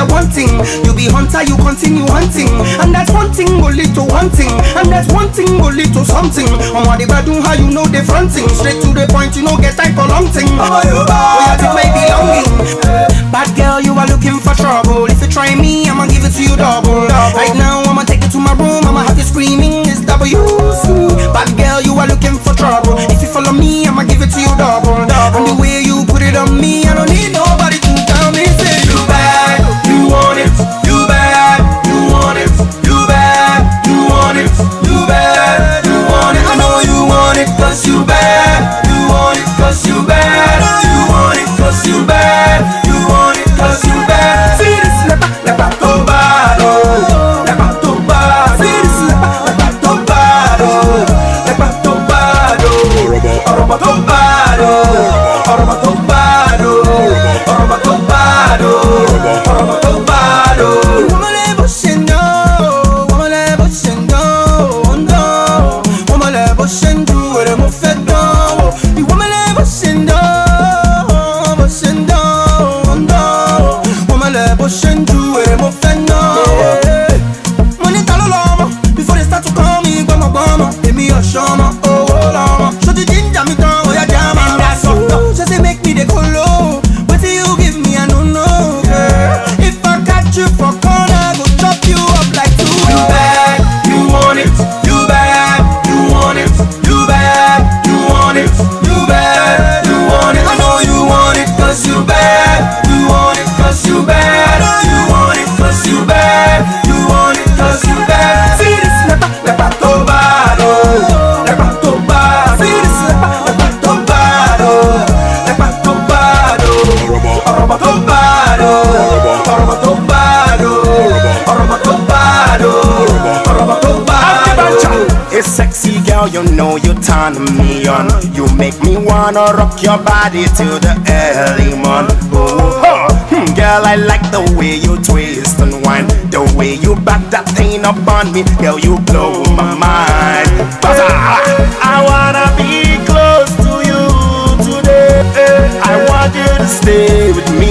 the one thing. You be hunter, you continue hunting. And that one thing will lead to one thing. And that one thing will lead to something. On what they do, how you know they fronting. Straight to the point, you know, get time for long thing. Oh, yeah, take my belonging. Bad girl, you are looking for trouble. If you try me, I'ma give it to you double. Right now, I'ma take you to my room. I'ma have you screaming, it's WC. Bad girl, you are looking for trouble. If you follow me, I'ma give it to you double. And the way you put it on me, I don't need nobody to tell me. Say you bad, you want it. You bad, you want it. You bad, you want it. You bad, you want it. I know you want it 'cause you bad. You want it 'cause you bad. You want it 'cause you bad. You want it 'cause you bad. See this lepa tobado, lepa tobado. See this lepa tobado, lepa tobado. Aroma tobado, aroma tobado, aroma tobado, aroma tobado. Woman level shendo, woman level shendo, no. Woman level shendo, where mo fedo. The woman level shendo, shendo, no. Woman level shendo, where mo fedo. Money talo lomo, before they start to call me bama bama. Give me a shama, oh lama. So the ginger me down, oh yeah jam. And that's all. Just make me the colo. What do you give me? I don't know, girl. If I catch you for corner, go chop you up like two. You bad, you want it. You bad, you want it. You bad, you want it. You bad, you want it. I know you want it 'cause you bad. You want it 'cause you bad. You want it 'cause you bad. You want it 'cause you bad. See this lepa tobado, lepa tobado. See this lepa tobado, lepa tobado. Aroma tobado, aroma tobado, aroma tobado, aroma tobado. It's sexy girl, you know you turn me on. You make me wanna rock your body till the early morning. Oh, girl, I like the way you twist and whine, the way you back that thing up on me. Girl, you blow my mind. I wanna be close to you today. I want you to stay with me.